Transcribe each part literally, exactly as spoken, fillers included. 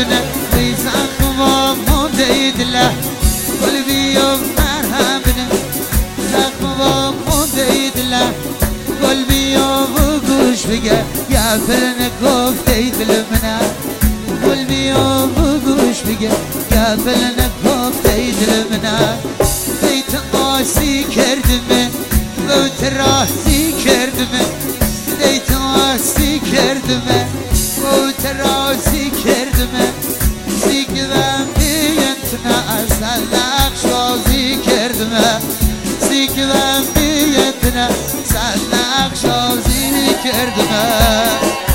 بنه وی زخم و مونده دله قلبی و مرهم بنه زخم و مونده دله قلبی و گوش بگه یا فلن گفته دل منه قلبی و گوش بگه یا فلن گفته دل منه دیت آسی کردمه و تراسی کردمه دیت آسی کردمه و تراسی کردمه سیکدم بیتنا اصلا نقشازی کردمه سیکدم بیتنا اصلا نقشازی کردمه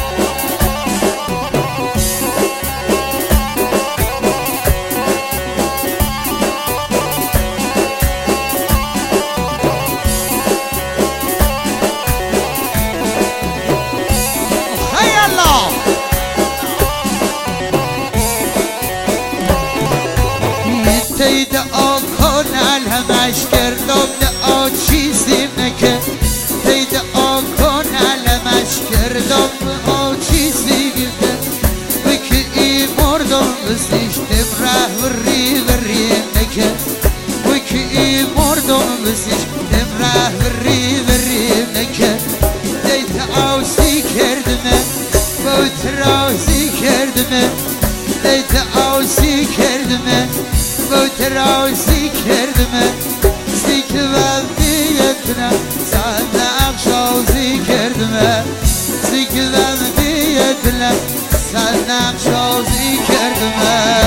تيد أكون على مشكردم دعا چیزی نکه تيد أكون على مشكردم دعا چیزی نکه وکی ای مردم بسیشتم ره وری وری نکه وکی ای مردم بسیشتم ره وری وری نکه تيد آوسی کردمه بود رازی کردمه تيد آوسی کردمه بود رازی کردمه سیک و دیتنا سال نقشازی کردمه سیک و دیتنا سال نقشازی کردمه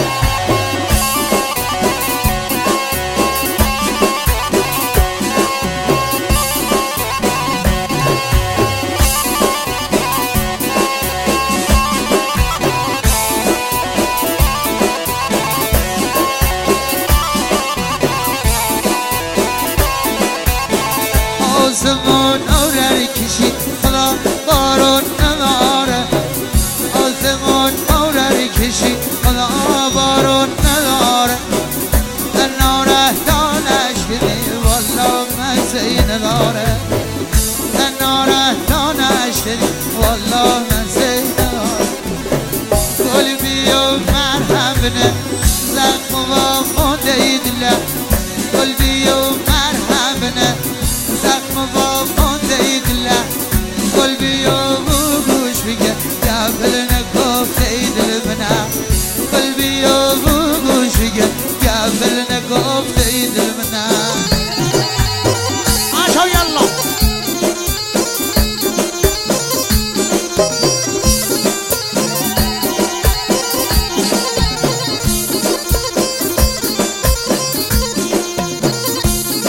آسمون آره کشید خدا بارون نداره آسمون آره کشید خدا بارون نداره در ناره دانش کنی والا مزه نداره در ناره دانش کنی والا مزه نداره قلبی و مرهم بنه زخم و مونده دله قلبی و مرهم بنه زخم با مونده دله قلبی و گوش بگه یا بلنه گفته دل منه قلبی و